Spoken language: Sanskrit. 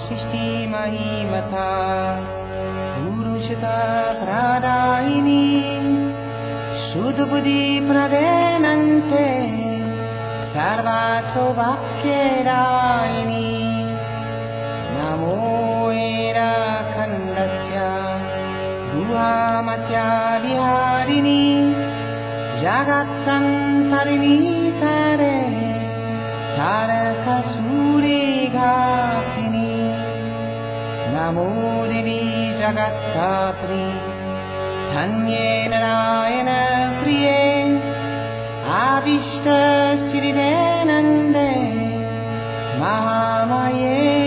सृष्टिमयीमता पुरुषता प्रदायिनी शुद्धबुद्धिप्रदेनन्ते सर्वसौभाग्यदायिनी नमो एरखण्डस्य गुहामत्या विहारिणी जगत्संतरिणी तरे तारकसूर्यघातिनी नमो देवी जगत्धात्री धन्ये नारायण प्रिये आविष्ट श्रीदेनन्दे महामाये